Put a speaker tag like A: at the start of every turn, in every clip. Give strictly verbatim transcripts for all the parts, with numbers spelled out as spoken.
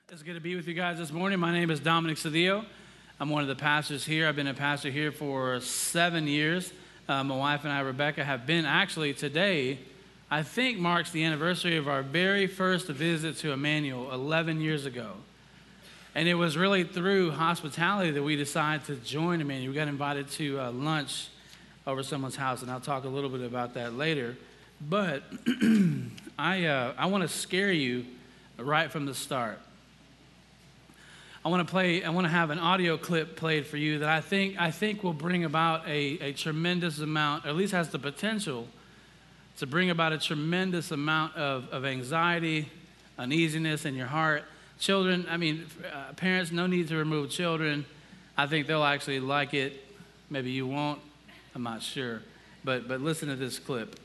A: It's good to be with you guys this morning. My name is Dominic Cedillo. I'm one of the pastors here. I've been a pastor here for seven years. Uh, my wife and I, Rebecca, have been actually today, I think marks the anniversary of our very first visit to Emmanuel eleven years ago. And it was really through hospitality that we decided to join Emmanuel. We got invited to uh, lunch over someone's house, and I'll talk a little bit about that later. But I, uh, I want to scare you right from the start. I want to play. I want to have an audio clip played for you that I think I think will bring about a, a tremendous amount, or at least has the potential to bring about a tremendous amount of, of anxiety, uneasiness in your heart. Children, I mean, uh, parents, no need to remove children. I think they'll actually like it. Maybe you won't. I'm not sure. But but listen to this clip.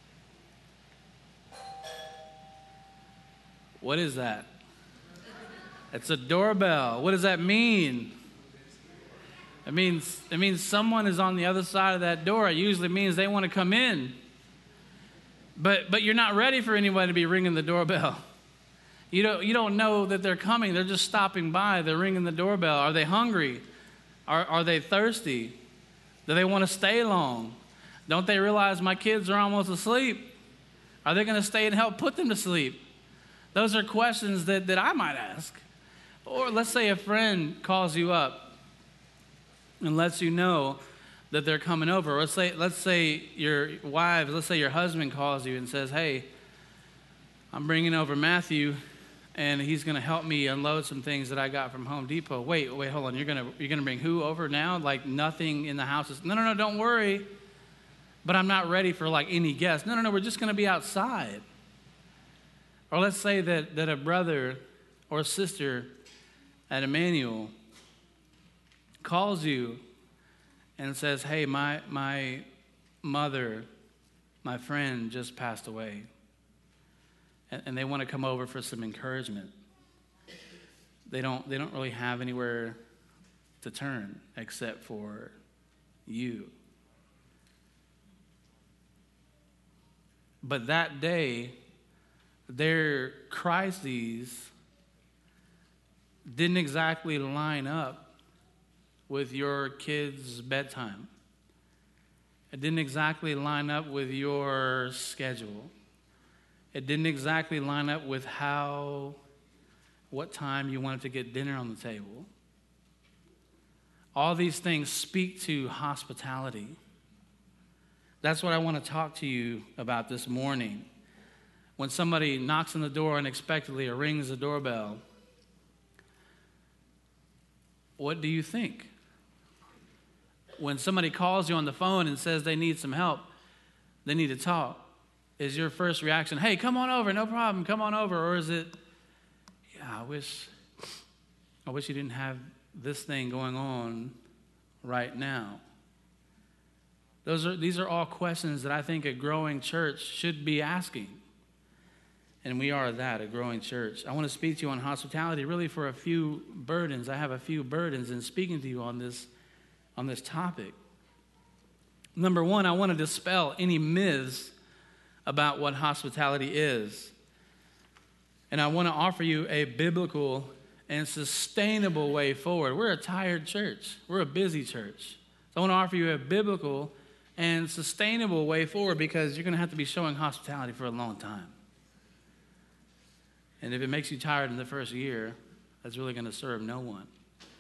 A: What is that? It's a doorbell. What does that mean? It means it means someone is on the other side of that door. It usually means they want to come in. But but you're not ready for anybody to be ringing the doorbell. You don't you don't know that they're coming. They're just stopping by. They're ringing the doorbell. Are they hungry? Are are they thirsty? Do they want to stay long? Don't they realize my kids are almost asleep? Are they going to stay and help put them to sleep? Those are questions that, that I might ask. Or let's say a friend calls you up and lets you know that they're coming over. Or let's say, let's say your wives, let's say your husband calls you and says, hey, I'm bringing over Matthew, and he's going to help me unload some things that I got from Home Depot. Wait, wait, hold on. You're going to you're going to bring who over now? Like nothing in the house is, no, no, no, don't worry. But I'm not ready for like any guests. No, no, no, we're just going to be outside. Or let's say that, that a brother or sister at Emmanuel calls you and says, hey, my my mother, my friend just passed away. And, and they want to come over for some encouragement. They don't they don't really have anywhere to turn except for you. But that day, their crises didn't exactly line up with your kid's bedtime. It didn't exactly line up with your schedule. It didn't exactly line up with how, what time you wanted to get dinner on the table. All these things speak to hospitality. That's what I want to talk to you about this morning. When somebody knocks on the door unexpectedly or rings the doorbell, what do you think? When somebody calls you on the phone and says they need some help, they need to talk, is your first reaction, hey, come on over, no problem, come on over? Or is it, yeah, I wish, I wish you didn't have this thing going on right now? Those are, these are all questions that I think a growing church should be asking. And we are that, a growing church. I want to speak to you on hospitality really for a few burdens. I have a few burdens in speaking to you on this, on this topic. Number one, I want to dispel any myths about what hospitality is. And I want to offer you a biblical and sustainable way forward. We're a tired church. We're a busy church. So I want to offer you a biblical and sustainable way forward because you're going to have to be showing hospitality for a long time. And if it makes you tired in the first year, that's really going to serve no one.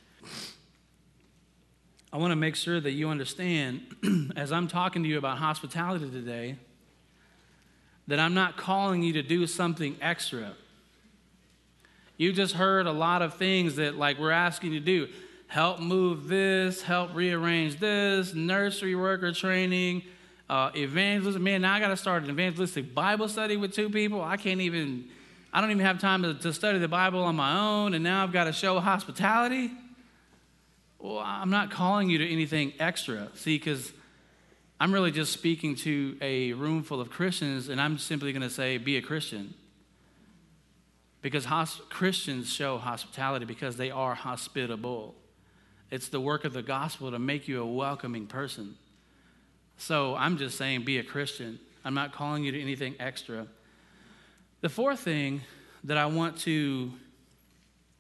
A: I want to make sure that you understand, as I'm talking to you about hospitality today, that I'm not calling you to do something extra. You just heard a lot of things that like we're asking you to do. Help move this, help rearrange this, nursery worker training, uh, evangelism. Man, now I got to start an evangelistic Bible study with two people. I can't even... I don't even have time to, to study the Bible on my own, and now I've got to show hospitality. Well, I'm not calling you to anything extra, see, because I'm really just speaking to a room full of Christians, and I'm simply going to say, be a Christian. Because hos- Christians show hospitality because they are hospitable. It's the work of the gospel to make you a welcoming person. So I'm just saying, be a Christian. I'm not calling you to anything extra. The fourth thing that I want to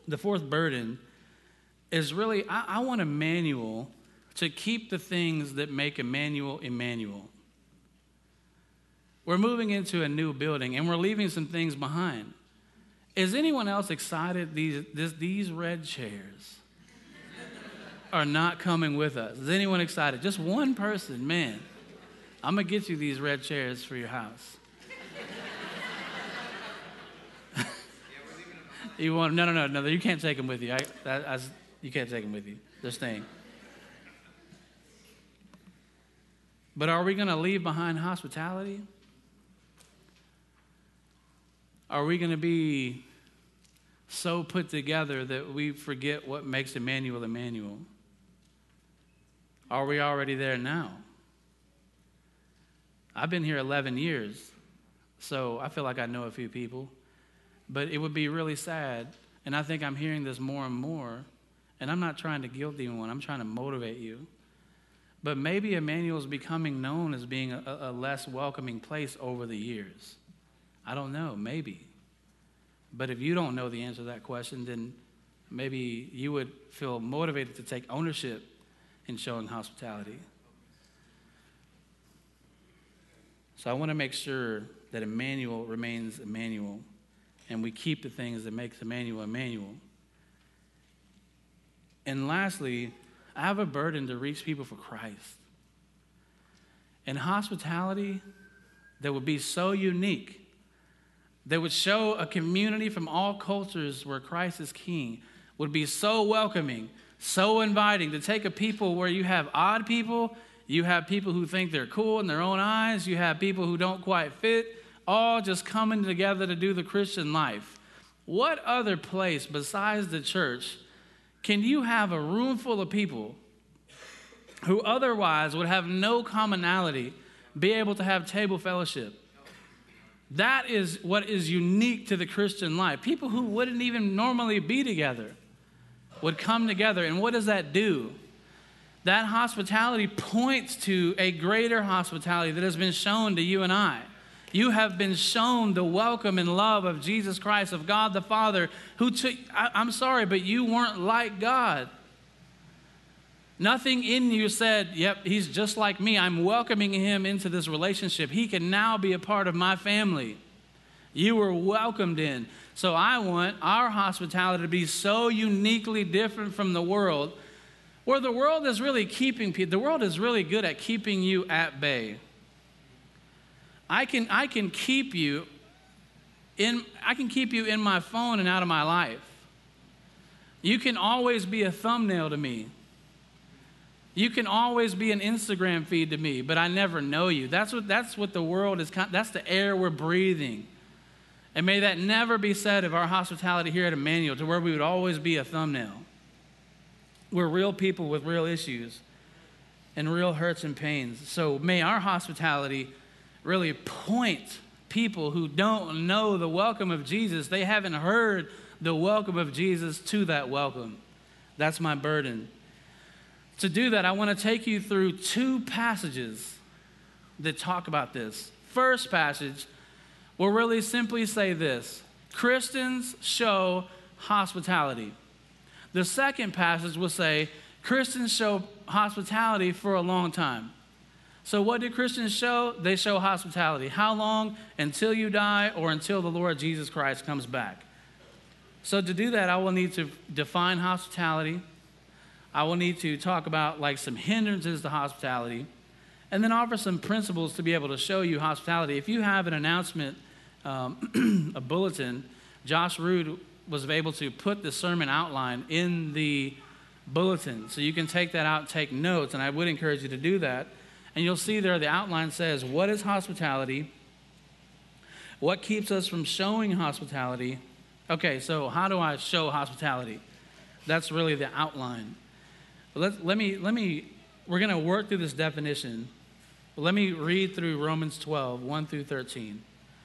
A: the fourth burden is really, I, I want Emmanuel to keep the things that make Emmanuel Emmanuel. We're moving into a new building, and we're leaving some things behind. Is anyone else excited these, this, these red chairs are not coming with us? Is anyone excited? Just one person, man. I'm going to get you these red chairs for your house. You want? No, no, no, no. You can't take them with you. I, I, I, you can't take them with you. They're staying. But are we going to leave behind hospitality? Are we going to be so put together that we forget what makes Emmanuel Emmanuel? Are we already there now? I've been here eleven years, so I feel like I know a few people. But it would be really sad, and I think I'm hearing this more and more, and I'm not trying to guilt anyone. I'm trying to motivate you. But maybe Emmanuel is becoming known as being a, a less welcoming place over the years. I don't know, maybe. But if you don't know the answer to that question, then maybe you would feel motivated to take ownership in showing hospitality. So I want to make sure that Emmanuel remains Emmanuel, and we keep the things that makes Emmanuel Emmanuel. And lastly, I have a burden to reach people for Christ. And hospitality that would be so unique, that would show a community from all cultures where Christ is king, would be so welcoming, so inviting, to take a people where you have odd people, you have people who think they're cool in their own eyes, you have people who don't quite fit, all just coming together to do the Christian life. What other place besides the church can you have a room full of people who otherwise would have no commonality be able to have table fellowship? That is what is unique to the Christian life. People who wouldn't even normally be together would come together. And what does that do? That hospitality points to a greater hospitality that has been shown to you and I. You have been shown the welcome and love of Jesus Christ, of God the Father, who took, I, I'm sorry, but you weren't like God. Nothing in you said, yep, he's just like me. I'm welcoming him into this relationship. He can now be a part of my family. You were welcomed in. So I want our hospitality to be so uniquely different from the world, where the world is really keeping people, the world is really good at keeping you at bay. I can, I can keep you in, I can keep you in my phone and out of my life. You can always be a thumbnail to me. You can always be an Instagram feed to me, but I never know you. That's what, that's what the world is, that's the air we're breathing. And may that never be said of our hospitality here at Emmanuel, to where we would always be a thumbnail. We're real people with real issues and real hurts and pains. So may our hospitality really point people who don't know the welcome of Jesus, they haven't heard the welcome of Jesus, to that welcome. That's my burden. To do that, I want to take you through two passages that talk about this. First passage will really simply say this: Christians show hospitality. The second passage will say Christians show hospitality for a long time. So what do Christians show? They show hospitality. How long? Until you die, or until the Lord Jesus Christ comes back. So to do that, I will need to define hospitality. I will need to talk about like some hindrances to hospitality, and then offer some principles to be able to show you hospitality. If you have an announcement, um, a bulletin, Josh Rood was able to put the sermon outline in the bulletin. So you can take that out and take notes, and I would encourage you to do that. And you'll see there the outline says, what is hospitality? What keeps us from showing hospitality? Okay, so how do I show hospitality? That's really the outline. Let, let me, let me, we're going to work through this definition. Let me read through Romans twelve, one through thirteen.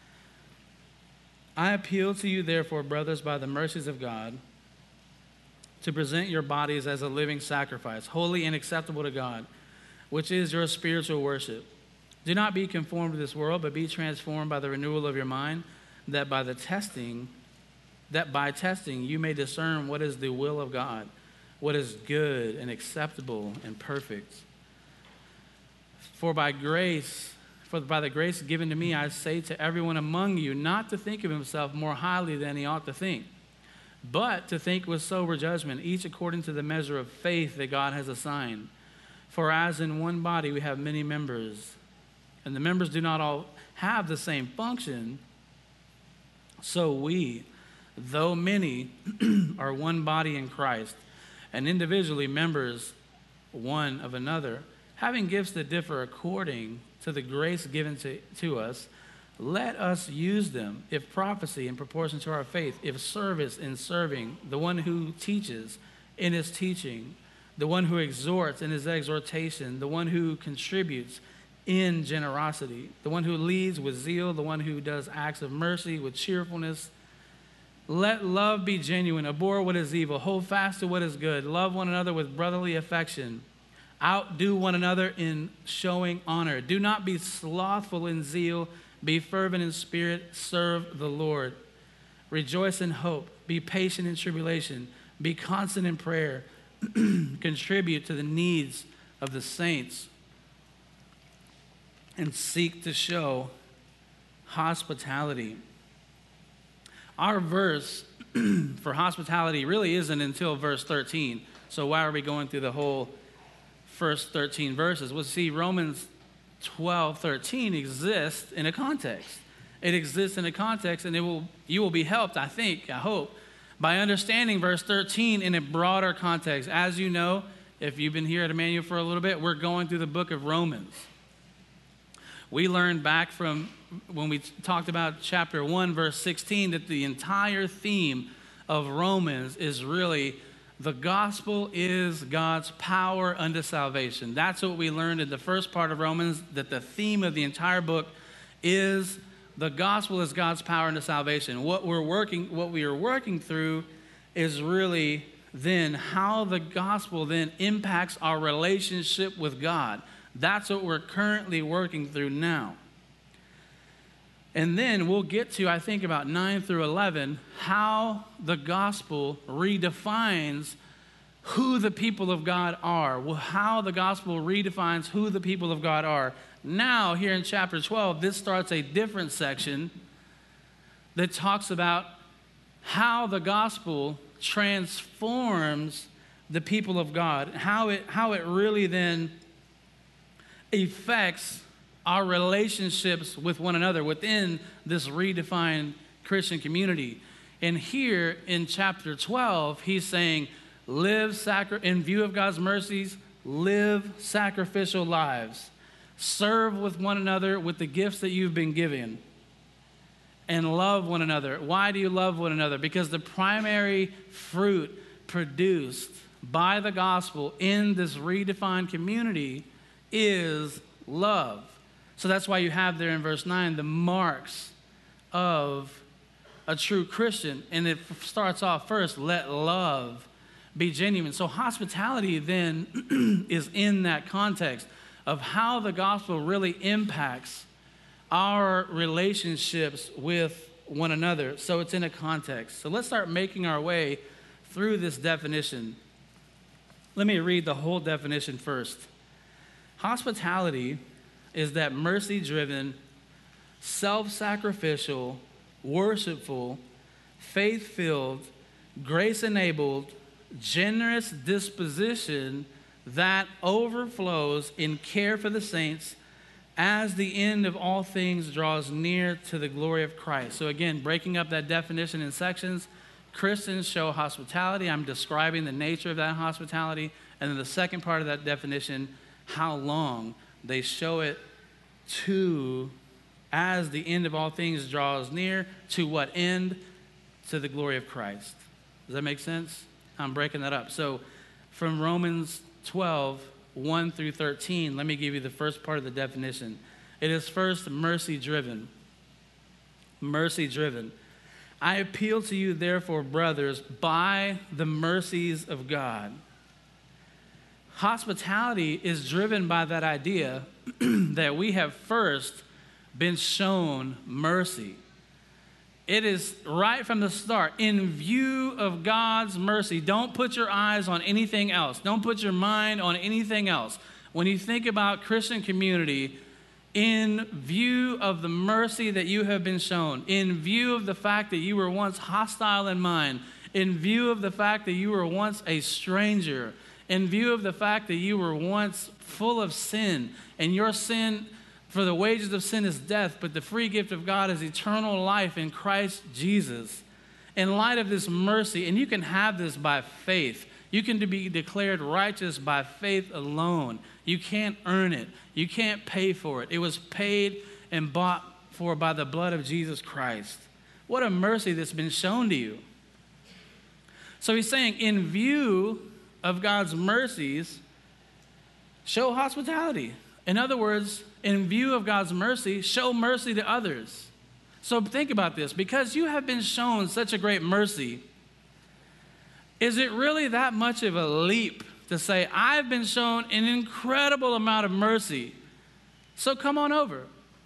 A: I appeal to you, therefore, brothers, by the mercies of God, to present your bodies as a living sacrifice, holy and acceptable to God, which is your spiritual worship. Do not be conformed to this world, but be transformed by the renewal of your mind, that by the testing, that by testing you may discern what is the will of God, what is good and acceptable and perfect. For by grace, for by the grace given to me, I say to everyone among you not to think of himself more highly than he ought to think, but to think with sober judgment, each according to the measure of faith that God has assigned. For as in one body we have many members, and the members do not all have the same function, so we, though many, are one body in Christ, and individually members one of another, having gifts that differ according to the grace given to, to us, let us use them. If prophecy, in proportion to our faith; if service, in serving; the one who teaches, in his teaching; the one who exhorts, in his exhortation; the one who contributes, in generosity; the one who leads, with zeal; the one who does acts of mercy, with cheerfulness. Let love be genuine. Abhor what is evil. Hold fast to what is good. Love one another with brotherly affection. Outdo one another in showing honor. Do not be slothful in zeal. Be fervent in spirit. Serve the Lord. Rejoice in hope. Be patient in tribulation. Be constant in prayer. Contribute to the needs of the saints. And seek to show hospitality. Our verse for hospitality really isn't until verse thirteen. So why are we going through the whole first thirteen verses? Well, see, Romans twelve thirteen exists in a context. It exists in a context, and it will you will be helped, I think, I hope, by understanding verse thirteen in a broader context. As you know, if you've been here at Emmanuel for a little bit, we're going through the book of Romans. We learned back from when we talked about chapter one, verse sixteen, that the entire theme of Romans is really the gospel is God's power unto salvation. That's what we learned in the first part of Romans, that the theme of the entire book is the gospel is God's power unto salvation. What we're working, what we are working through is really then how the gospel then impacts our relationship with God. That's what we're currently working through now. And then we'll get to, I think, about nine through eleven, how the gospel redefines who the people of God are. Well, how the gospel redefines who the people of God are. Now, here in chapter twelve, this starts a different section that talks about how the gospel transforms the people of God, how it, how it really then affects our relationships with one another within this redefined Christian community. And here in chapter twelve, he's saying, live sacri- in view of God's mercies, live sacrificial lives. Serve with one another with the gifts that you've been given. And love one another. Why do you love one another? Because the primary fruit produced by the gospel in this redefined community is love. So that's why you have there in verse nine the marks of a true Christian. And it starts off first, let love be genuine. So hospitality then is in that context of how the gospel really impacts our relationships with one another. So it's in a context. So let's start making our way through this definition. Let me read the whole definition first. Hospitality is that mercy-driven, self-sacrificial, worshipful, faith-filled, grace-enabled, generous disposition that overflows in care for the saints as the end of all things draws near to the glory of Christ. So again, breaking up that definition in sections, Christians show hospitality. I'm describing the nature of that hospitality. And then the second part of that definition, how long they show it to, as the end of all things draws near, to what end? To the glory of Christ. Does that make sense? I'm breaking that up. So from Romans twelve, one through thirteen, let me give you the first part of the definition. It is first mercy-driven. Mercy-driven. I appeal to you, therefore, brothers, by the mercies of God. Hospitality is driven by that idea that we have first been shown mercy. It is right from the start, in view of God's mercy. Don't put your eyes on anything else. Don't put your mind on anything else. When you think about Christian community, in view of the mercy that you have been shown, in view of the fact that you were once hostile in mind, in view of the fact that you were once a stranger, in view of the fact that you were once full of sin, and your sin, for the wages of sin is death, but the free gift of God is eternal life in Christ Jesus. In light of this mercy, and you can have this by faith. You can be declared righteous by faith alone. You can't earn it. You can't pay for it. It was paid and bought for by the blood of Jesus Christ. What a mercy that's been shown to you. So he's saying, in view of God's mercies, show hospitality. In other words, in view of God's mercy, show mercy to others. So think about this. Because you have been shown such a great mercy, is it really that much of a leap to say, I've been shown an incredible amount of mercy, so come on over?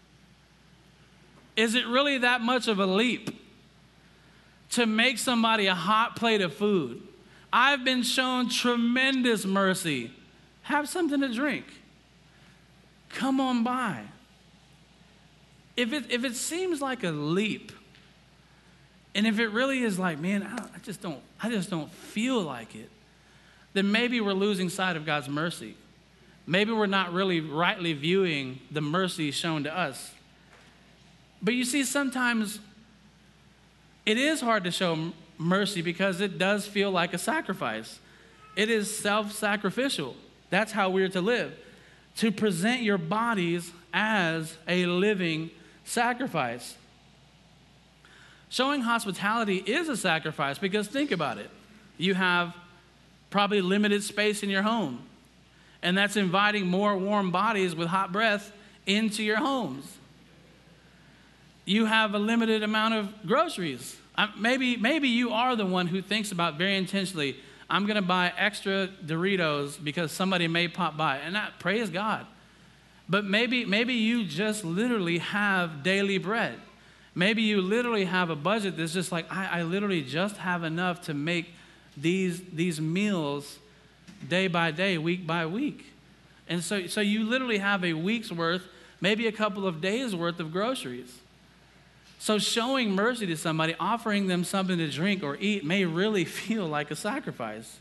A: Is it really that much of a leap to make somebody a hot plate of food? I've been shown tremendous mercy. Have something to drink. Come on by. If it, if it seems like a leap, and if it really is like, man, I, I just don't, I just don't feel like it, then maybe we're losing sight of God's mercy. Maybe we're not really rightly viewing the mercy shown to us. But you see, sometimes it is hard to show mercy because it does feel like a sacrifice. It is self-sacrificial. That's how we're to live. To present your bodies as a living sacrifice. Showing hospitality is a sacrifice because think about it. You have probably limited space in your home, and that's inviting more warm bodies with hot breath into your homes. You have a limited amount of groceries. I, maybe, maybe you are the one who thinks about very intentionally, I'm going to buy extra Doritos because somebody may pop by. And that, praise God. But maybe, maybe you just literally have daily bread. Maybe you literally have a budget that's just like, I, I literally just have enough to make these, these meals day by day, week by week. And so, so you literally have a week's worth, maybe a couple of days worth of groceries. So showing mercy to somebody, offering them something to drink or eat may really feel like a sacrifice.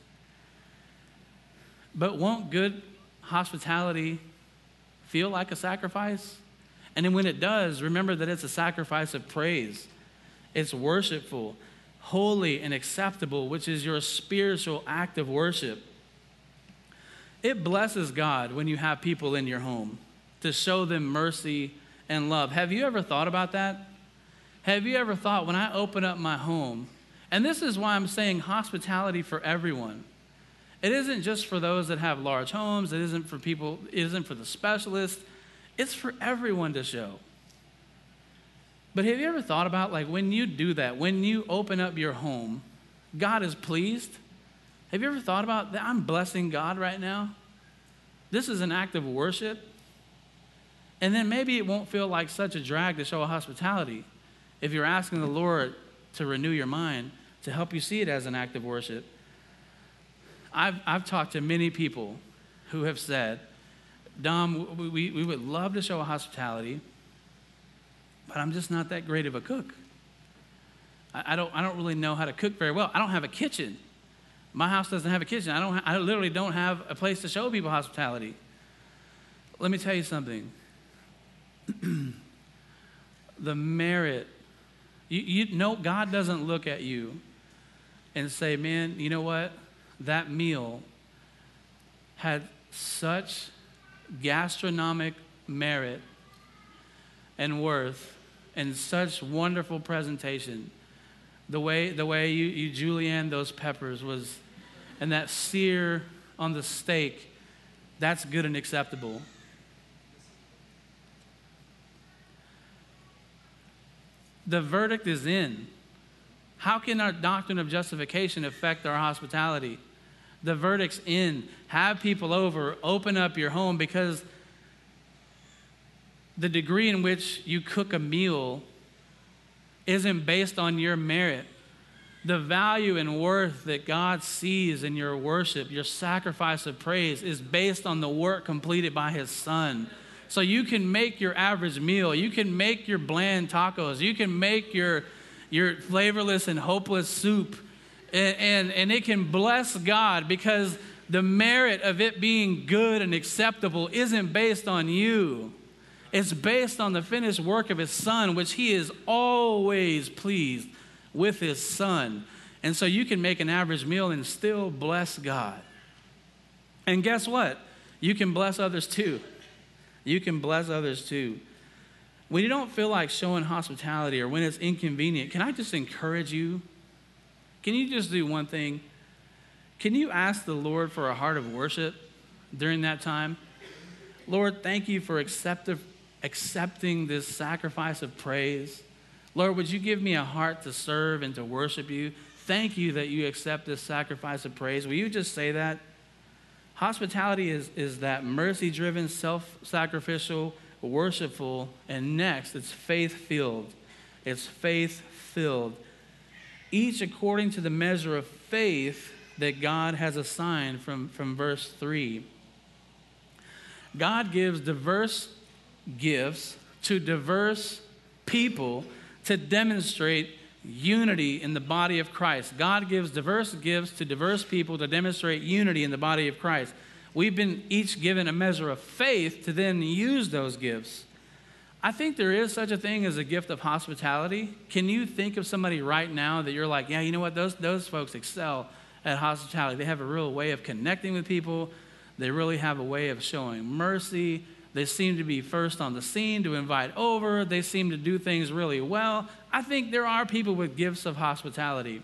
A: But won't good hospitality feel like a sacrifice? And then when it does, remember that it's a sacrifice of praise. It's worshipful, holy, and acceptable, which is your spiritual act of worship. It blesses God when you have people in your home to show them mercy and love. Have you ever thought about that? Have you ever thought, when I open up my home, and this is why I'm saying hospitality for everyone. It isn't just for those that have large homes. It isn't for people, it isn't for the specialists. It's for everyone to show. But have you ever thought about, like, when you do that, when you open up your home, God is pleased? Have you ever thought about that? I'm blessing God right now. This is an act of worship. And then maybe it won't feel like such a drag to show a hospitality if you're asking the Lord to renew your mind, to help you see it as an act of worship. I've, I've talked to many people who have said, Dom, we, we would love to show a hospitality, but I'm just not that great of a cook. I, I, don't, I don't really know how to cook very well. I don't have a kitchen. My house doesn't have a kitchen. I, don't, I literally don't have a place to show people hospitality. Let me tell you something. The merit, you, you know, God doesn't look at you and say, man, you know what? That meal had such gastronomic merit and worth and such wonderful presentation. The way, the way you, you julienne those peppers was, and that sear on the steak, that's good and acceptable. The verdict is in. How can our doctrine of justification affect our hospitality? The verdict's in. Have people over. Open up your home, because the degree in which you cook a meal isn't based on your merit. The value and worth that God sees in your worship, your sacrifice of praise, is based on the work completed by his Son. So you can make your average meal. You can make your bland tacos. You can make your, your flavorless and hopeless soup. And, and, and it can bless God because the merit of it being good and acceptable isn't based on you. It's based on the finished work of his Son, which he is always pleased with his Son. And so you can make an average meal and still bless God. And guess what? You can bless others too. You can bless others too. When you don't feel like showing hospitality or when it's inconvenient, can I just encourage you? Can you just do one thing? Can you ask the Lord for a heart of worship during that time? Lord, thank you for accept- accepting this sacrifice of praise. Lord, would you give me a heart to serve and to worship you? Thank you that you accept this sacrifice of praise. Will you just say that? Hospitality is, is that mercy-driven, self-sacrificial, worshipful, and next, it's faith-filled. It's faith-filled. Each according to the measure of faith that God has assigned from, from verse three. God gives diverse gifts to diverse people to demonstrate unity in the body of Christ. God gives diverse gifts to diverse people to demonstrate unity in the body of Christ. We've been each given a measure of faith to then use those gifts. I think there is such a thing as a gift of hospitality. Can you think of somebody right now that you're like, yeah, you know what, those, those folks excel at hospitality. They have a real way of connecting with people. They really have a way of showing mercy. They seem to be first on the scene to invite over. They seem to do things really well. I think there are people with gifts of hospitality.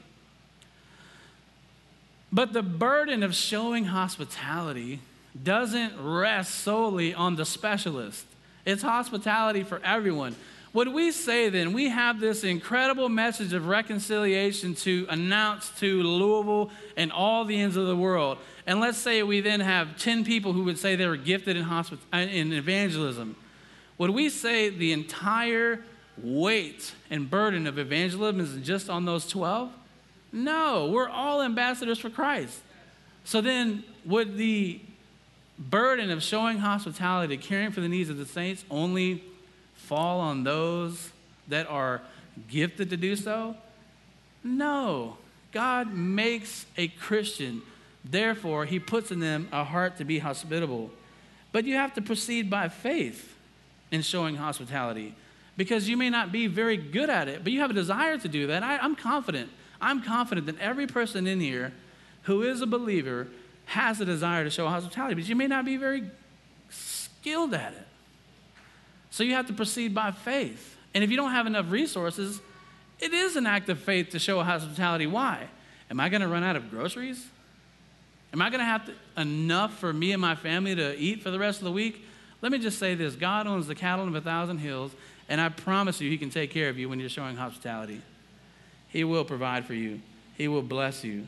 A: But the burden of showing hospitality doesn't rest solely on the specialist. It's hospitality for everyone. Would we say then we have this incredible message of reconciliation to announce to Louisville and all the ends of the world? And let's say we then have ten people who would say they were gifted in, hospi- in evangelism. Would we say the entire weight and burden of evangelism is just on those twelve? No, we're all ambassadors for Christ. So then would the burden of showing hospitality, caring for the needs of the saints, only fall on those that are gifted to do so? No. God makes a Christian. Therefore, he puts in them a heart to be hospitable. But you have to proceed by faith in showing hospitality because you may not be very good at it, but you have a desire to do that. I, I'm confident. I'm confident that every person in here who is a believer has a desire to show hospitality, but you may not be very skilled at it. So you have to proceed by faith. And if you don't have enough resources, it is an act of faith to show hospitality. Why? Am I going to run out of groceries? Am I going to have to, enough for me and my family to eat for the rest of the week? Let me just say this. God owns the cattle of a thousand hills, and I promise you he can take care of you when you're showing hospitality. He will provide for you. He will bless you.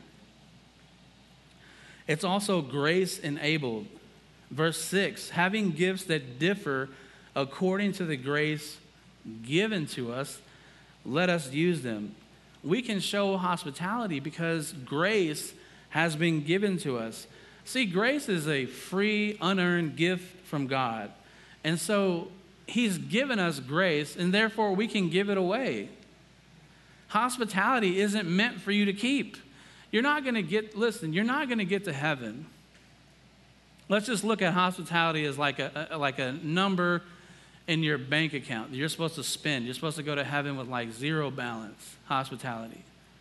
A: It's also grace-enabled. Verse six, having gifts that differ according to the grace given to us, let us use them. We can show hospitality because grace has been given to us. See, grace is a free, unearned gift from God. And so he's given us grace, and therefore we can give it away. Hospitality isn't meant for you to keep. You're not going to get, listen, you're not going to get to heaven. Let's just look at hospitality as like a, a like a number in your bank account that you're supposed to spend. You're supposed to go to heaven with like zero balance. Hospitality.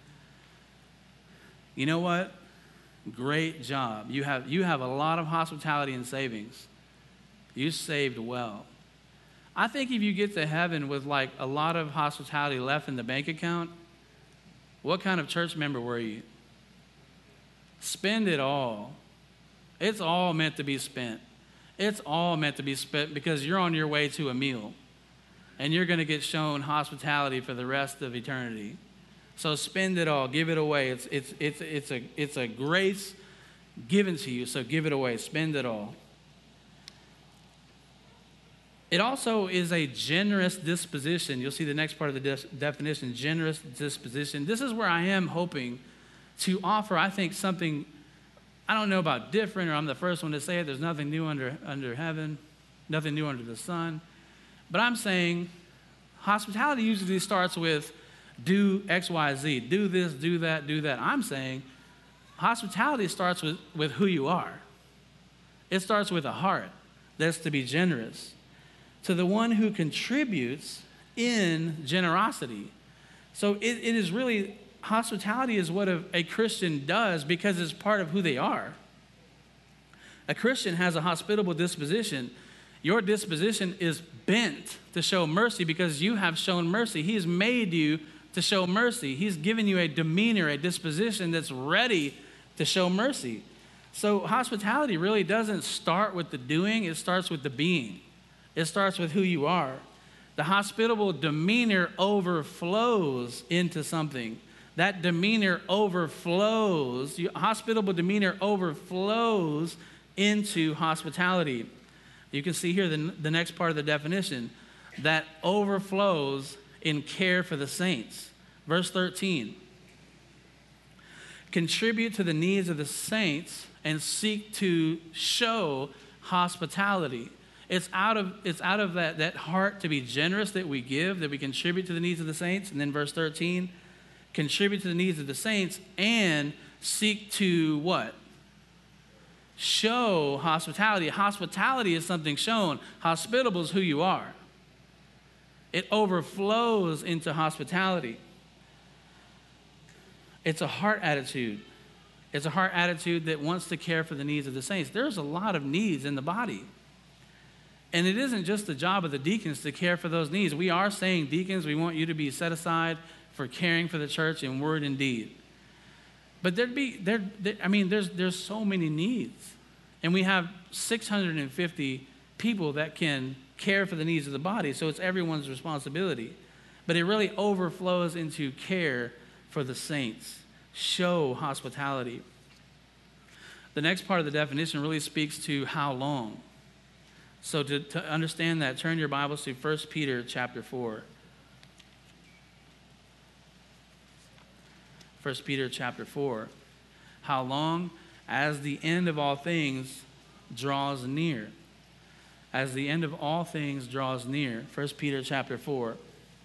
A: You know what? Great job. You have, you have a lot of hospitality and savings. You saved well. I think if you get to heaven with like a lot of hospitality left in the bank account, what kind of church member were you? Spend it all. It's all meant to be spent. It's all meant to be spent because you're on your way to a meal and you're going to get shown hospitality for the rest of eternity. So spend it all, give it away. It's, it's, it's, it's, a, it's a grace given to you, so give it away, spend it all. It also is a generous disposition. You'll see the next part of the de- definition, generous disposition. This is where I am hoping to offer, I think, something, I don't know about different, or I'm the first one to say it. There's nothing new under, under heaven, nothing new under the sun. But I'm saying hospitality usually starts with do X, Y, Z. Do this, do that, do that. I'm saying hospitality starts with, with who you are. It starts with a heart that's to be generous to the one who contributes in generosity. So it, it is really, hospitality is what a, a Christian does because it's part of who they are. A Christian has a hospitable disposition. Your disposition is bent to show mercy because you have shown mercy. He has made you to show mercy. He's given you a demeanor, a disposition that's ready to show mercy. So hospitality really doesn't start with the doing, it starts with the being. It starts with who you are. The hospitable demeanor overflows into something. That demeanor overflows, hospitable demeanor overflows into hospitality. You can see here the, the next part of the definition, that overflows in care for the saints. Verse thirteen, contribute to the needs of the saints and seek to show hospitality. It's out of, it's out of that, that heart to be generous that we give, that we contribute to the needs of the saints. And then verse thirteen, contribute to the needs of the saints and seek to what? Show hospitality. Hospitality is something shown. Hospitable is who you are. It overflows into hospitality. It's a heart attitude. It's a heart attitude that wants to care for the needs of the saints. There's a lot of needs in the body. And it isn't just the job of the deacons to care for those needs. We are saying, deacons, we want you to be set aside for caring for the church in word and deed. But there'd be, there, there, I mean, there's, there's so many needs. And we have six hundred fifty people that can care for the needs of the body, so it's everyone's responsibility. But it really overflows into care for the saints. Show hospitality. The next part of the definition really speaks to how long. So to, to understand that, turn your Bibles to First Peter chapter four. First Peter chapter four. How long? As the end of all things draws near. As the end of all things draws near. First Peter chapter four.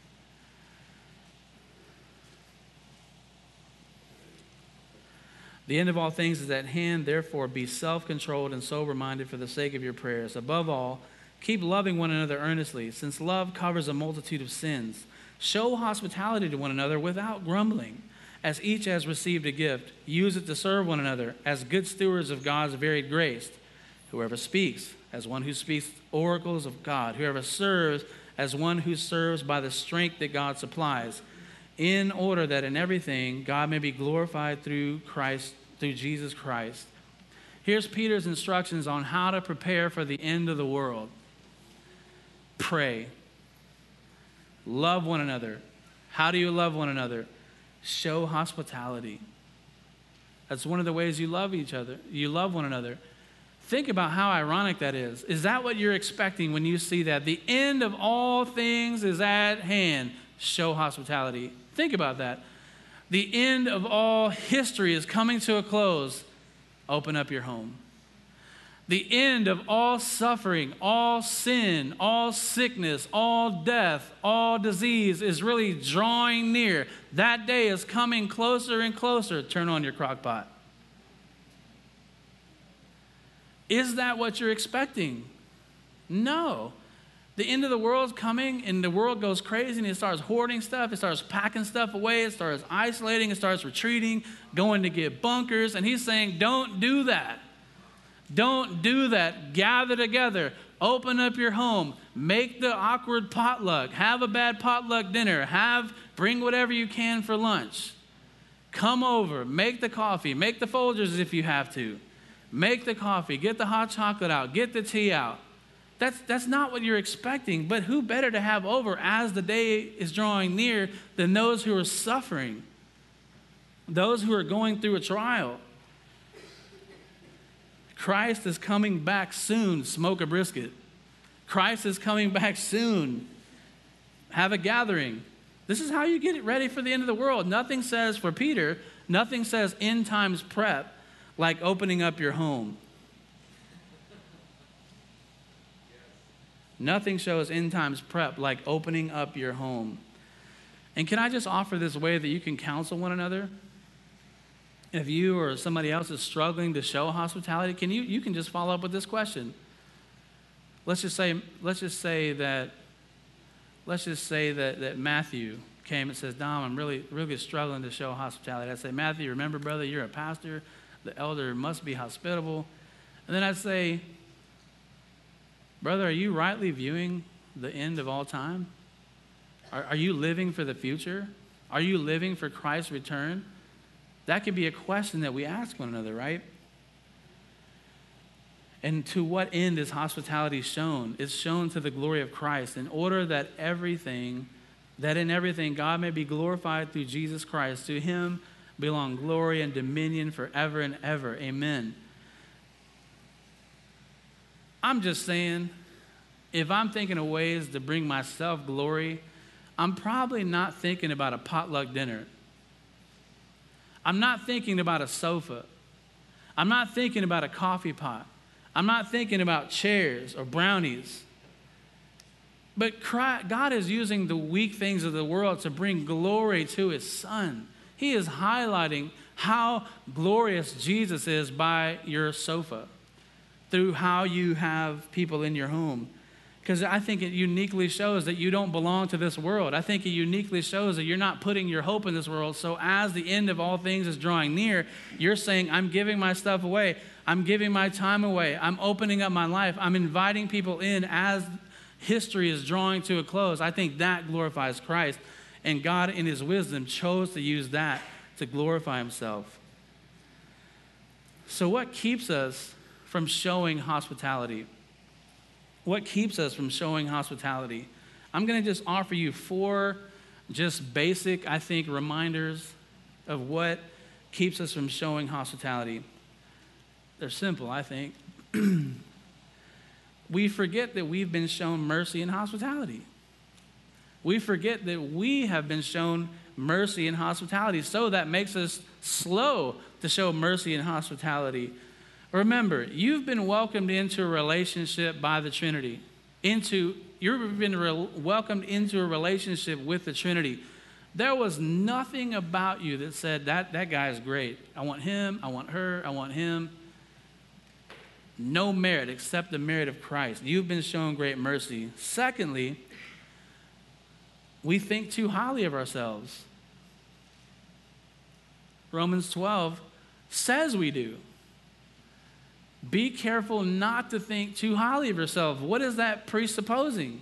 A: The end of all things is at hand, therefore be self-controlled and sober-minded for the sake of your prayers. Above all, keep loving one another earnestly, since love covers a multitude of sins. Show hospitality to one another without grumbling. As each has received a gift, use it to serve one another as good stewards of God's varied grace. Whoever speaks, as one who speaks oracles of God. Whoever serves, as one who serves by the strength that God supplies, in order that in everything God may be glorified through Christ, through Jesus Christ. Here's Peter's instructions on how to prepare for the end of the world. Pray. Love one another. How do you love one another? Show hospitality. That's one of the ways you love each other. You love one another. Think about how ironic that is. Is that what you're expecting when you see that? The end of all things is at hand. Show hospitality. Think about that. The end of all history is coming to a close. Open up your home. The end of all suffering, all sin, all sickness, all death, all disease is really drawing near. That day is coming closer and closer. Turn on your crock pot. Is that what you're expecting? No. The end of the world's coming, and the world goes crazy, and it starts hoarding stuff. It starts packing stuff away. It starts isolating. It starts retreating, going to get bunkers. And he's saying, don't do that. Don't do that. Gather together. Open up your home. Make the awkward potluck. Have a bad potluck dinner. Have, bring whatever you can for lunch. Come over. Make the coffee. Make the Folgers if you have to. Make the coffee. Get the hot chocolate out. Get the tea out. That's, that's not what you're expecting, but who better to have over as the day is drawing near than those who are suffering, those who are going through a trial. Christ is coming back soon. Smoke a brisket. Christ is coming back soon. Have a gathering. This is how you get it ready for the end of the world. Nothing says, for Peter, nothing says end times prep like opening up your home. Nothing shows end times prep like opening up your home. And can I just offer this way that you can counsel one another? If you or somebody else is struggling to show hospitality, can you you can just follow up with this question. Let's just say let's just say that let's just say that, that Matthew came and says, Dom, I'm really really struggling to show hospitality. I'd say, Matthew, remember, brother, you're a pastor. The elder must be hospitable. And then I'd say, brother, are you rightly viewing the end of all time? Are, are you living for the future? Are you living for Christ's return? That could be a question that we ask one another, right? And to what end is hospitality shown? It's shown to the glory of Christ, in order that everything, that in everything God may be glorified through Jesus Christ. To him belong glory and dominion forever and ever. Amen. I'm just saying, if I'm thinking of ways to bring myself glory, I'm probably not thinking about a potluck dinner. I'm not thinking about a sofa. I'm not thinking about a coffee pot. I'm not thinking about chairs or brownies. But Christ, God is using the weak things of the world to bring glory to his Son. He is highlighting how glorious Jesus is by your sofa, through how you have people in your home. Because I think it uniquely shows that you don't belong to this world. I think it uniquely shows that you're not putting your hope in this world. So as the end of all things is drawing near, you're saying, I'm giving my stuff away. I'm giving my time away. I'm opening up my life. I'm inviting people in as history is drawing to a close. I think that glorifies Christ. And God, in his wisdom, chose to use that to glorify himself. So what keeps us from showing hospitality? What keeps us from showing hospitality? I'm going to just offer you four just basic, I think, reminders of what keeps us from showing hospitality. They're simple, I think. We forget that we've been shown mercy and hospitality. We forget that we have been shown mercy and hospitality, so that makes us slow to show mercy and hospitality. Remember, you've been welcomed into a relationship by the Trinity. Into, you've been re- welcomed into a relationship with the Trinity. There was nothing about you that said, that, that guy is great. I want him, I want her, I want him. No merit except the merit of Christ. You've been shown great mercy. Secondly, we think too highly of ourselves. Romans twelve says we do. Be careful not to think too highly of yourself. What is that presupposing?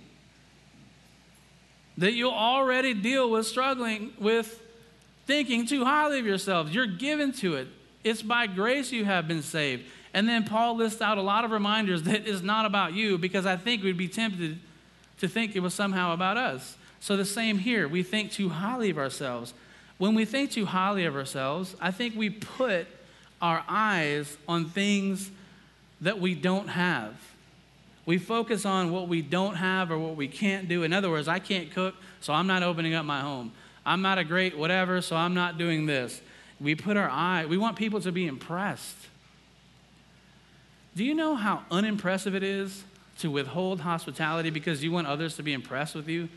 A: That you'll already deal with struggling with thinking too highly of yourself. You're given to it. It's by grace you have been saved. And then Paul lists out a lot of reminders that is not about you, because I think we'd be tempted to think it was somehow about us. So the same here. We think too highly of ourselves. When we think too highly of ourselves, I think we put our eyes on things that we don't have. We focus on what we don't have or what we can't do. In other words, I can't cook, so I'm not opening up my home. I'm not a great whatever, so I'm not doing this. We put our eye, we want people to be impressed. Do you know how unimpressive it is to withhold hospitality because you want others to be impressed with you?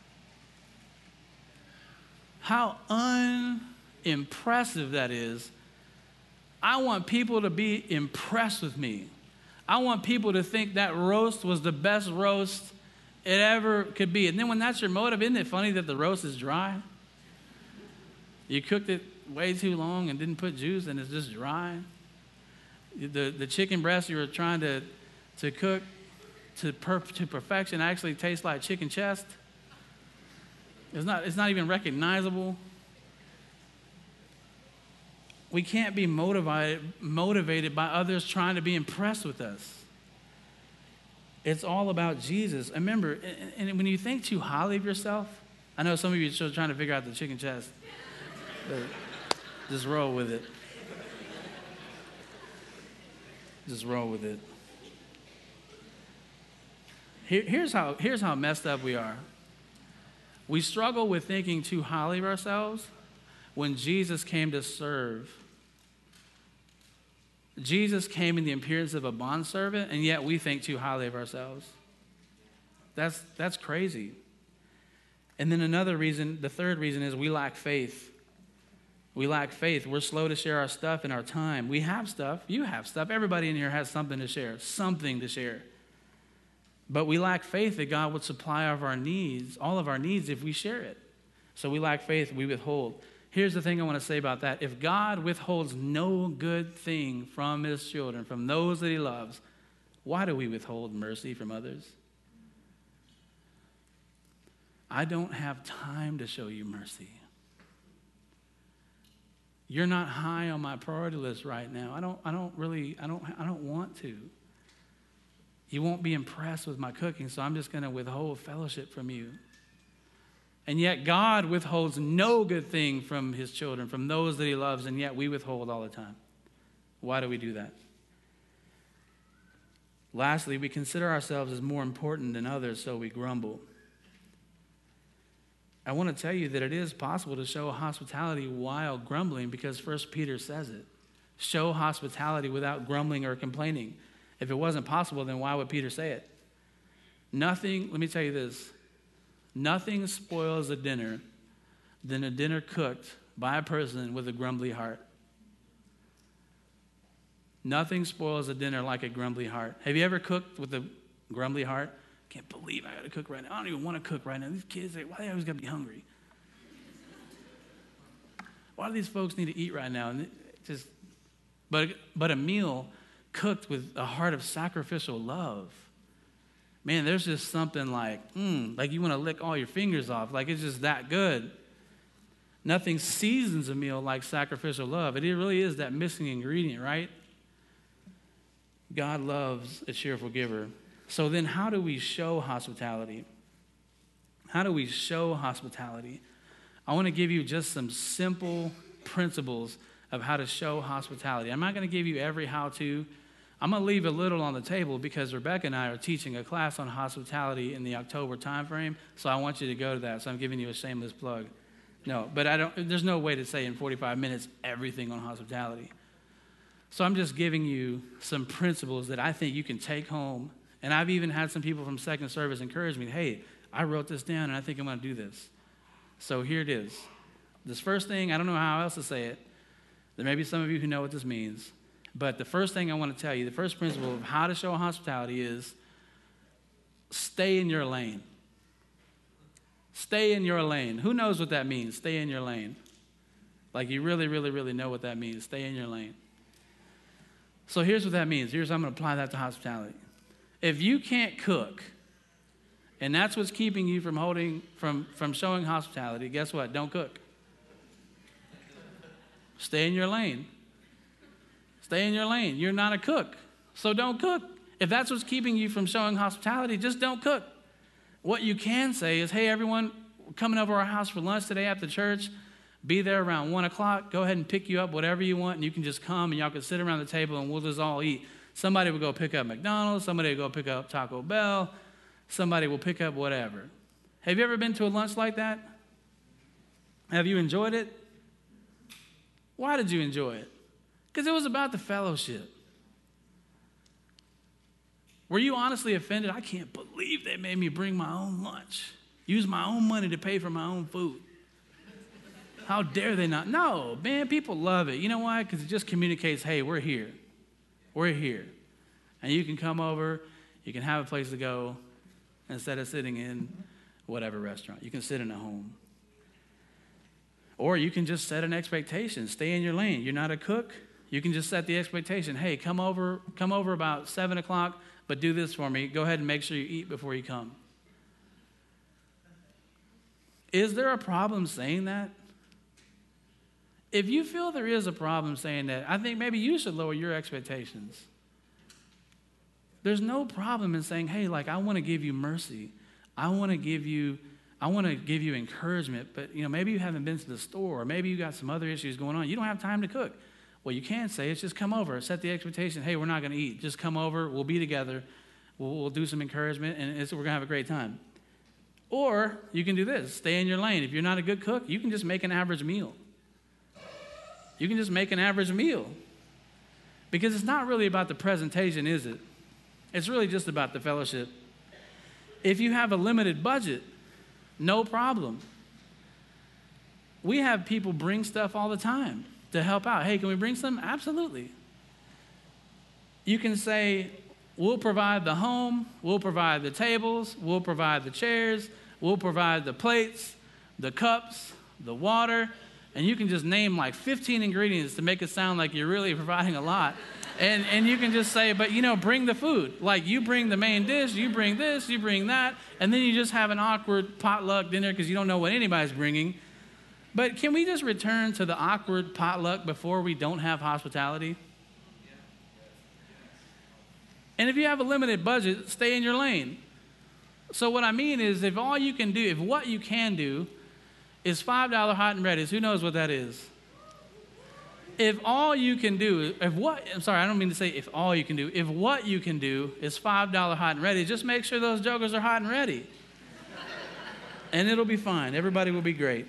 A: How unimpressive that is. I want people to be impressed with me. I want people to think that roast was the best roast it ever could be. And then when that's your motive, isn't it funny that the roast is dry? You cooked it way too long and didn't put juice and it's just dry. The, the chicken breast you were trying to, to cook to, per, to perfection actually tastes like chicken chest. It's not, it's not even recognizable. We can't be motivated, motivated by others trying to be impressed with us. It's all about Jesus. And remember, and, and when you think too highly of yourself, I know some of you are still trying to figure out the chicken chest. But just roll with it. Just roll with it. Here, here's how here's how messed up we are. We struggle with thinking too highly of ourselves when Jesus came to serve. Jesus came in the appearance of a bondservant, and yet we think too highly of ourselves. That's, that's crazy. And then another reason, the third reason is we lack faith. We lack faith. We're slow to share our stuff and our time. We have stuff. You have stuff. Everybody in here has something to share, something to share. But we lack faith that God would supply all of our needs, all of our needs if we share it. So we lack faith. We withhold. Here's the thing I want to say about that. If God withholds no good thing from his children, from those that he loves, why do we withhold mercy from others? I don't have time to show you mercy. You're not high on my priority list right now. I don't, I don't really, I don't, I don't want to. You won't be impressed with my cooking, so I'm just going to withhold fellowship from you. And yet God withholds no good thing from his children, from those that he loves, and yet we withhold all the time. Why do we do that? Lastly, we consider ourselves as more important than others, so we grumble. I want to tell you that it is possible to show hospitality while grumbling, because First Peter says it. Show hospitality without grumbling or complaining. If it wasn't possible, then why would Peter say it? Nothing, let me tell you this. Nothing spoils a dinner than a dinner cooked by a person with a grumbly heart. Nothing spoils a dinner like a grumbly heart. Have you ever cooked with a grumbly heart? Can't believe I got to cook right now. I don't even want to cook right now. These kids, why are they always got to be hungry? Why do these folks need to eat right now? And it just, but but a meal cooked with a heart of sacrificial love. Man, there's just something like, mm, like you want to lick all your fingers off. Like it's just that good. Nothing seasons a meal like sacrificial love. It really is that missing ingredient, right? God loves a cheerful giver. So then how do we show hospitality? How do we show hospitality? I want to give you just some simple principles of how to show hospitality. I'm not going to give you every how-to. I'm going to leave a little on the table because Rebecca and I are teaching a class on hospitality in the October timeframe, so I want you to go to that. So I'm giving you a shameless plug. No, but I don't. There's no way to say in forty-five minutes everything on hospitality. So I'm just giving you some principles that I think you can take home. And I've even had some people from second service encourage me, hey, I wrote this down and I think I'm going to do this. So here it is. This first thing, I don't know how else to say it. There may be some of you who know what this means. But the first thing I want to tell you, the first principle of how to show hospitality is stay in your lane. Stay in your lane. Who knows what that means? Stay in your lane. Like you really, really, really know what that means. Stay in your lane. So here's what that means. Here's how I'm going to apply that to hospitality. If you can't cook, and that's what's keeping you from holding, from, from showing hospitality, guess what? Don't cook. Stay in your lane. Stay in your lane. You're not a cook, so don't cook. If that's what's keeping you from showing hospitality, just don't cook. What you can say is, hey, everyone, we're coming over our house for lunch today after church. Be there around one o'clock. Go ahead and pick you up whatever you want, and you can just come, and y'all can sit around the table, and we'll just all eat. Somebody will go pick up McDonald's. Somebody will go pick up Taco Bell. Somebody will pick up whatever. Have you ever been to a lunch like that? Have you enjoyed it? Why did you enjoy it? Because it was about the fellowship. Were you honestly offended? I can't believe they made me bring my own lunch, use my own money to pay for my own food. How dare they not? No, man, people love it. You know why? Because it just communicates, hey, we're here. We're here. And you can come over, you can have a place to go instead of sitting in whatever restaurant. You can sit in a home. Or you can just set an expectation. Stay in your lane. You're not a cook. You can just set the expectation. Hey, come over, come over about seven o'clock, but do this for me. Go ahead and make sure you eat before you come. Is there a problem saying that? If you feel there is a problem saying that, I think maybe you should lower your expectations. There's no problem in saying, hey, like, I want to give you mercy. I want to give you, I want to give you encouragement, but, you know, maybe you haven't been to the store, or maybe you got some other issues going on. You don't have time to cook. What you can say is just come over, set the expectation, hey, we're not going to eat. Just come over, we'll be together, We'll, we'll do some encouragement, and it's, we're going to have a great time. Or you can do this. Stay in your lane. If you're not a good cook, you can just make an average meal. You can just make an average meal. Because it's not really about the presentation, is it? It's really just about the fellowship. If you have a limited budget, no problem. We have people bring stuff all the time to help out. Hey, can we bring some? Absolutely. You can say, we'll provide the home, we'll provide the tables, we'll provide the chairs, we'll provide the plates, the cups, the water, and you can just name like fifteen ingredients to make it sound like you're really providing a lot. And and you can just say, but you know, bring the food. Like you bring the main dish, you bring this, you bring that, and then you just have an awkward potluck dinner because you don't know what anybody's bringing. But can we just return to the awkward potluck before we don't have hospitality? And if you have a limited budget, stay in your lane. So what I mean is if all you can do, if what you can do is five dollar hot and ready, who knows what that is? If all you can do, if what, I'm sorry, I don't mean to say if all you can do, if what you can do is five dollar hot and ready, just make sure those jokers are hot and ready. And it'll be fine. Everybody will be great.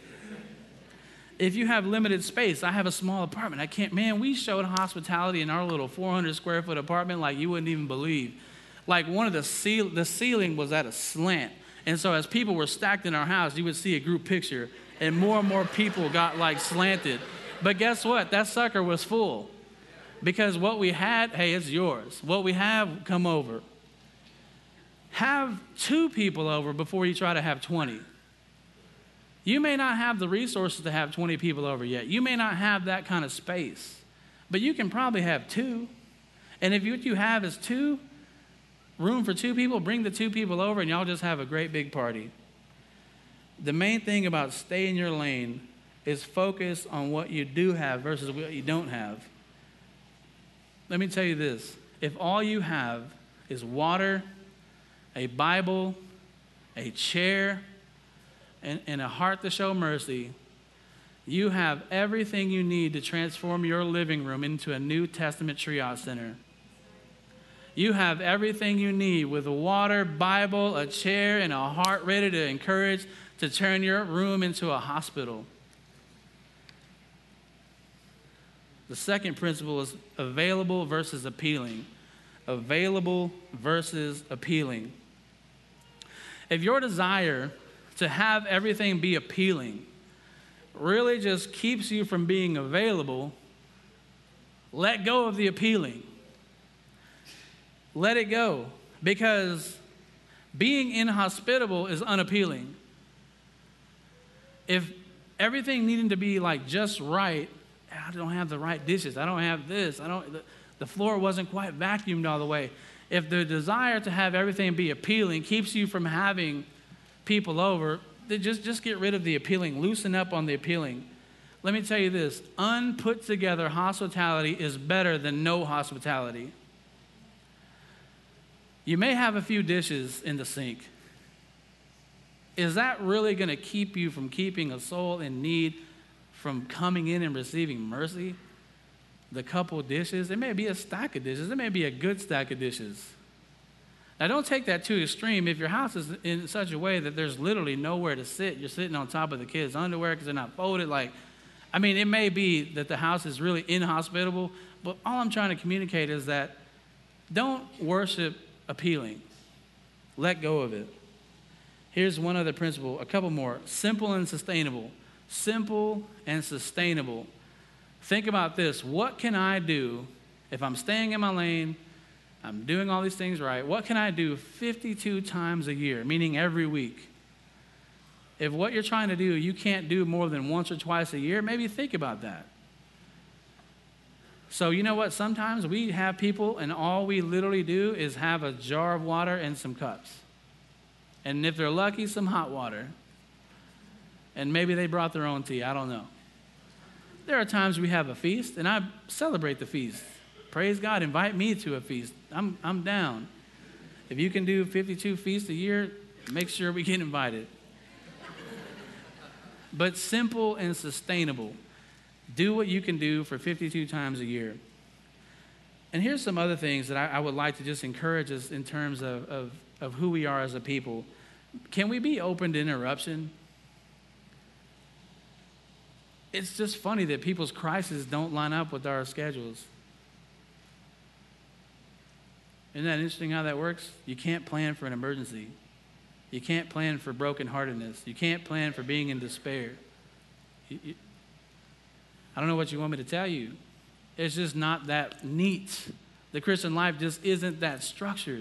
A: If you have limited space, I have a small apartment. I can't, man, we showed hospitality in our little four hundred square foot apartment like you wouldn't even believe. Like one of the, ceil- the ceiling was at a slant. And so as people were stacked in our house, you would see a group picture. And more and more people got like slanted. But guess what? That sucker was full. Because what we had, hey, it's yours. What we have, come over. Have two people over before you try to have twenty. You may not have the resources to have twenty people over yet. You may not have that kind of space. But you can probably have two. And if what you have is two, room for two people, bring the two people over and y'all just have a great big party. The main thing about stay in your lane is focus on what you do have versus what you don't have. Let me tell you this. If all you have is water, a Bible, a chair, and, and a heart to show mercy, you have everything you need to transform your living room into a New Testament triage center. You have everything you need with a water, Bible, a chair, and a heart ready to encourage to turn your room into a hospital. The second principle is available versus appealing. Available versus appealing. If your desire to have everything be appealing really just keeps you from being available, let go of the appealing. Let it go, because being inhospitable is unappealing. If everything needing to be like just right, I don't have the right dishes, I don't have this, I don't, the, the floor wasn't quite vacuumed all the way. If the desire to have everything be appealing keeps you from having people over, then just, just get rid of the appealing. Loosen up on the appealing. Let me tell you this. Unput together hospitality is better than no hospitality. You may have a few dishes in the sink. Is that really going to keep you from keeping a soul in need from coming in and receiving mercy? The couple dishes, it may be a stack of dishes. It may be a good stack of dishes. Now, don't take that too extreme. If your house is in such a way that there's literally nowhere to sit, you're sitting on top of the kids' underwear because they're not folded. Like, I mean, it may be that the house is really inhospitable, but all I'm trying to communicate is that don't worship appealing. Let go of it. Here's one other principle, a couple more. Simple and sustainable. Simple and sustainable. Think about this. What can I do if I'm staying in my lane, I'm doing all these things right? What can I do fifty-two times a year, meaning every week? If what you're trying to do, you can't do more than once or twice a year, maybe think about that. So you know what? Sometimes we have people and all we literally do is have a jar of water and some cups. And if they're lucky, some hot water. And maybe they brought their own tea. I don't know. There are times we have a feast, and I celebrate the feast. Praise God. Invite me to a feast. I'm, I'm down. If you can do fifty-two feasts a year, make sure we get invited. But simple and sustainable. Do what you can do for fifty-two times a year. And here's some other things that I, I would like to just encourage us in terms of, of, of who we are as a people. Can we be open to interruption? It's just funny that people's crises don't line up with our schedules. Isn't that interesting how that works? You can't plan for an emergency. You can't plan for brokenheartedness. You can't plan for being in despair. You, you, I don't know what you want me to tell you. It's just not that neat. The Christian life just isn't that structured.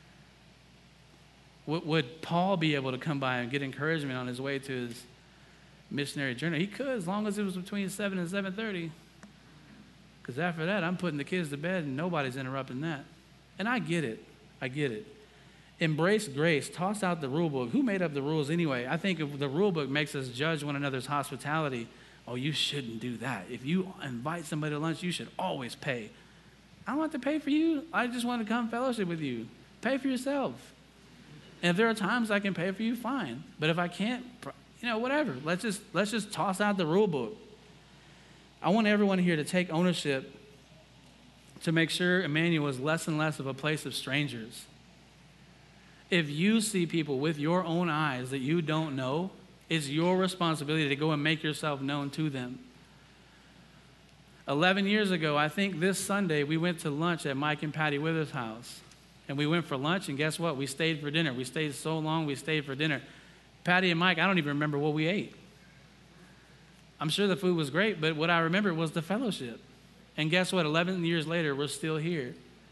A: Would, would Paul be able to come by and get encouragement on his way to his missionary journey? He could, as long as it was between seven and seven thirty. Because after that, I'm putting the kids to bed and nobody's interrupting that. And I get it. I get it. Embrace grace. Toss out the rule book. Who made up the rules anyway? I think if the rule book makes us judge one another's hospitality. Oh, you shouldn't do that. If you invite somebody to lunch, you should always pay. I don't have to pay for you. I just want to come fellowship with you. Pay for yourself. And if there are times I can pay for you, fine. But if I can't, you know, whatever. Let's just let's just toss out the rule book. I want everyone here to take ownership to make sure Emmanuel is less and less of a place of strangers. If you see people with your own eyes that you don't know, it's your responsibility to go and make yourself known to them. Eleven years ago, I think this Sunday, we went to lunch at Mike and Patty Withers' house. And we went for lunch, and guess what? We stayed for dinner. We stayed so long, we stayed for dinner. Patty and Mike, I don't even remember what we ate. I'm sure the food was great, but what I remember was the fellowship. And guess what? eleven years later, we're still here.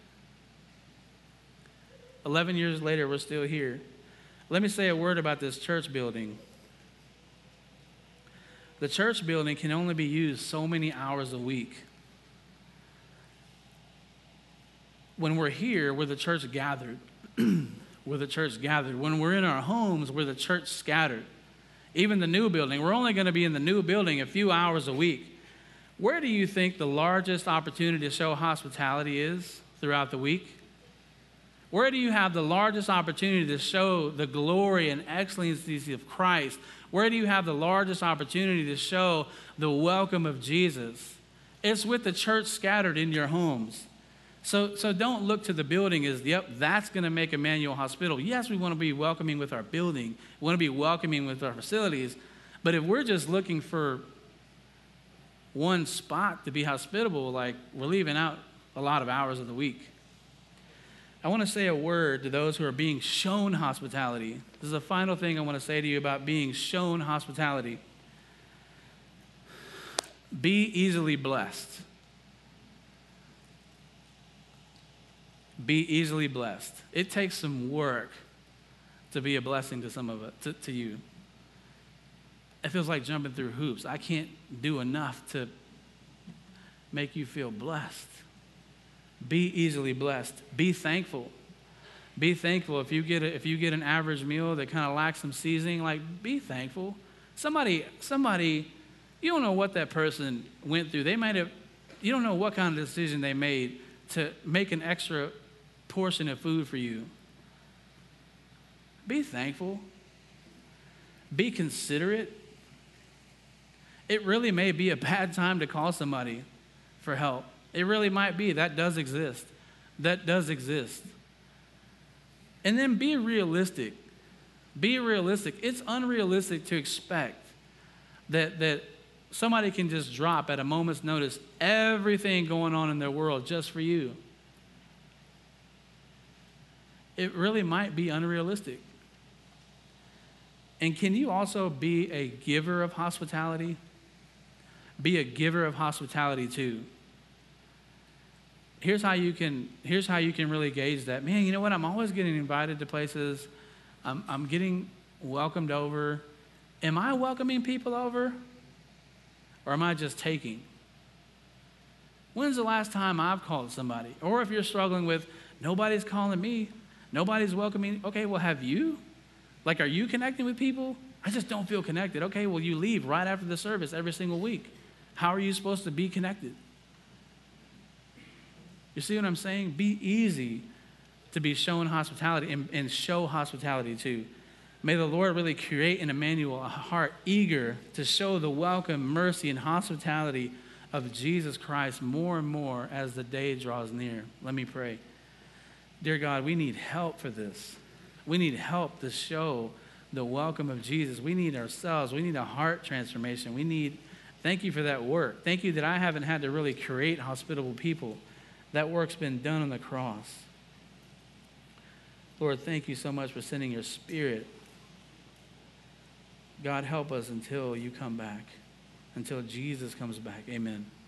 A: eleven years later, we're still here. Let me say a word about this church building. The church building can only be used so many hours a week. When we're here, we're the church gathered. We're the church gathered. When we're in our homes, we're the church scattered. Even the new building, we're only going to be in the new building a few hours a week. Where do you think the largest opportunity to show hospitality is throughout the week? Where do you have the largest opportunity to show the glory and excellencies of Christ? Where do you have the largest opportunity to show the welcome of Jesus? It's with the church scattered in your homes. So, so don't look to the building as, yep, that's going to make Emmanuel hospitable. Yes, we want to be welcoming with our building. We want to be welcoming with our facilities. But if we're just looking for one spot to be hospitable, like we're leaving out a lot of hours of the week. I want to say a word to those who are being shown hospitality. This is the final thing I want to say to you about being shown hospitality. Be easily blessed. Be easily blessed. It takes some work to be a blessing to some of it, to, to you. It feels like jumping through hoops. I can't do enough to make you feel blessed. Be easily blessed. Be thankful. Be thankful. If you get a, if you get an average meal that kind of lacks some seasoning, like, be thankful. Somebody, somebody, you don't know what that person went through. They might have, you don't know what kind of decision they made to make an extra portion of food for you. Be thankful. Be considerate. It really may be a bad time to call somebody for help. It really might be. That does exist. That does exist. And then be realistic. Be realistic. It's unrealistic to expect that, that somebody can just drop at a moment's notice everything going on in their world just for you. It really might be unrealistic. And can you also be a giver of hospitality? Be a giver of hospitality too. Here's how you can, here's how you can really gauge that. Man, you know what? I'm always getting invited to places. I'm, I'm getting welcomed over. Am I welcoming people over? Or am I just taking? When's the last time I've called somebody? Or if you're struggling with, nobody's calling me, nobody's welcoming, okay, well, have you? Like, are you connecting with people? I just don't feel connected. Okay, well, you leave right after the service every single week. How are you supposed to be connected? You see what I'm saying? Be easy to be shown hospitality and, and show hospitality too. May the Lord really create in Emmanuel a heart eager to show the welcome, mercy, and hospitality of Jesus Christ more and more as the day draws near. Let me pray. Dear God, we need help for this. We need help to show the welcome of Jesus. We need ourselves. We need a heart transformation. We need, thank you for that work. Thank you that I haven't had to really create hospitable people. That work's been done on the cross. Lord, thank you so much for sending your Spirit. God, help us until you come back, until Jesus comes back. Amen.